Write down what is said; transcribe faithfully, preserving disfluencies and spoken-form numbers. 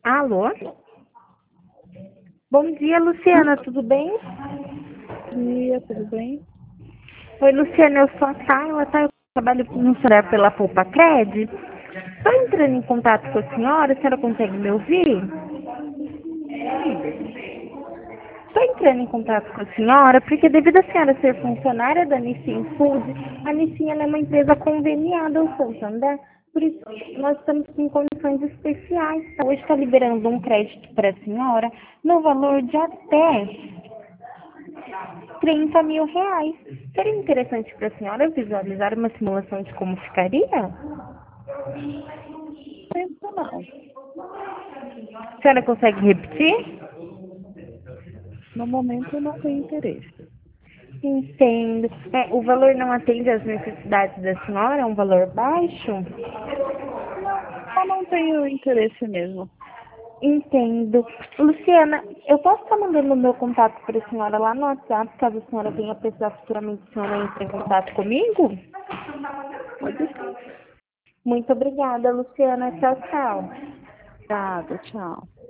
Alô? Bom dia, Luciana, tudo bem? Dia, tudo bem? Oi, Luciana, eu sou a Carla, tá? Eu trabalho no Soraya pela Poupa Cred. Estou entrando em contato com a senhora, a senhora consegue me ouvir? Sim. Estou entrando em contato com a senhora porque, devido a senhora ser funcionária da Nissin Food, a Nissin ela é uma empresa conveniada ao Santander, por isso nós estamos com condições especiais. Hoje está liberando um crédito para a senhora no valor de até trinta mil reais. Seria interessante para a senhora visualizar uma simulação de como ficaria? Tempo não. A senhora consegue repetir? No momento eu não tenho interesse. Entendo. É, o valor não atende às necessidades da senhora? É um valor baixo? Não, só não tenho interesse mesmo. Entendo. Luciana, eu posso estar mandando o meu contato para a senhora lá no WhatsApp, caso a senhora venha precisar futuramente, a senhora entre em contato comigo? Pode sim. Muito obrigada, Luciana. Tchau, tchau. Obrigada, tchau.